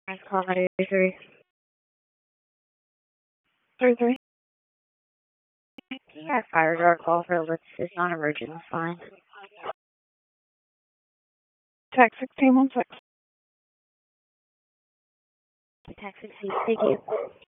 Call 983. 33. Yeah, fire door call for Litz is non-emergent. That's fine. Tax 1616. Taxi, thank you.